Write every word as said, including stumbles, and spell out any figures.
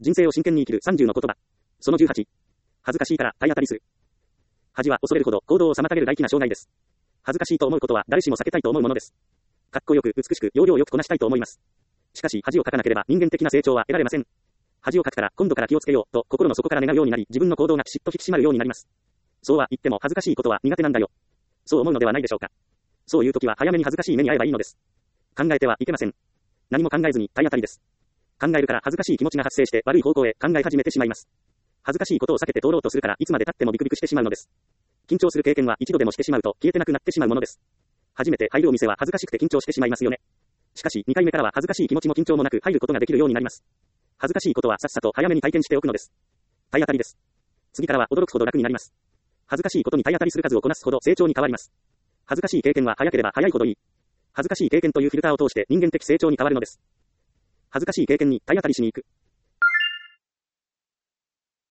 人生を真剣に生きるさんじゅうの言葉。そのじゅうはち。恥ずかしいから体当たりする。恥は恐れるほど行動を妨げる大きな障害です。恥ずかしいと思うことは誰しも避けたいと思うものです。かっこよく美しく要領よくこなしたいと思います。しかし恥をかかなければ人間的な成長は得られません。恥をかくから今度から気をつけようと心の底から願うようになり、自分の行動がピシッと引き締まるようになります。そうは言っても恥ずかしいことは苦手なんだよ。そう思うのではないでしょうか。そういう時は早めに恥ずかしい目に遭えばいいのです。考えてはいけません。何も考えずに体当たりです。考えるから恥ずかしい気持ちが発生して悪い方向へ考え始めてしまいます。恥ずかしいことを避けて通ろうとするからいつまで経ってもビクビクしてしまうのです。緊張する経験は一度でもしてしまうと消えてなくなってしまうものです。初めて入るお店は恥ずかしくて緊張してしまいますよね。しかしにかいめからは恥ずかしい気持ちも緊張もなく入ることができるようになります。恥ずかしいことはさっさと早めに体験しておくのです。体当たりです。次からは驚くほど楽になります。恥ずかしいことに体当たりする数をこなすほど成長に変わります。恥ずかしい経験は早ければ早いほどいい。恥ずかしい経験というフィルターを通して人間的成長に変わるのです。恥ずかしい経験に体当たりしに行く。